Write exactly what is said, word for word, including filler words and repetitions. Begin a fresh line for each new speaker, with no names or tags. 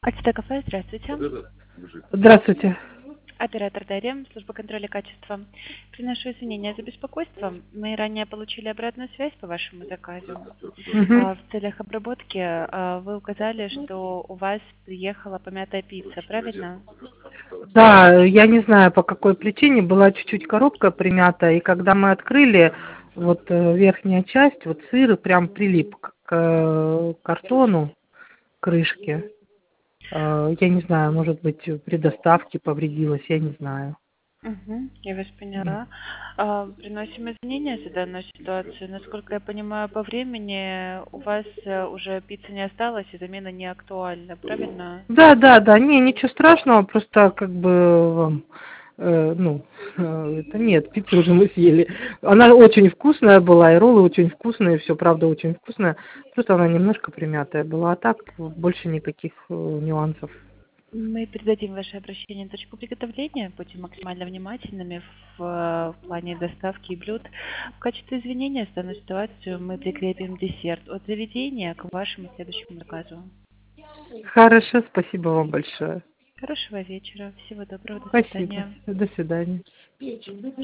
АТТ кафе, здравствуйте.
Здравствуйте.
Оператор Дарья, служба контроля качества. Приношу извинения за беспокойство. Мы ранее получили обратную связь по вашему заказу.
Мгм.
А, В целях обработки а, вы указали, что у вас приехала помятая пицца, правильно?
Да, я не знаю, по какой причине была чуть-чуть коробка примята, и когда мы открыли, вот э, верхняя часть, вот сыр прям прилип к к, э, картону, крышке. Э, Я не знаю, может быть, при доставке повредилась, я не знаю.
Угу, я вас
М.
поняла. А, Приносим извинения за данную ситуацию. Насколько я понимаю, по времени у вас э, уже пиццы не осталось и замена не актуальна, правильно?
Да, да, да, не, ничего страшного, просто как бы вам, э, ну, э, это нет, пиццу уже мы съели. Она очень вкусная была, и роллы очень вкусные, все правда очень вкусное. Просто она немножко примятая была, а так больше никаких э, нюансов.
Мы передадим ваше обращение в точку приготовления, будем максимально внимательными в, э, в плане доставки блюд. В качестве извинения за данную ситуацию мы прикрепим десерт от заведения к вашему следующему заказу.
Хорошо, спасибо вам большое.
Хорошего вечера, всего доброго, до
Спасибо.
свидания.
До свидания.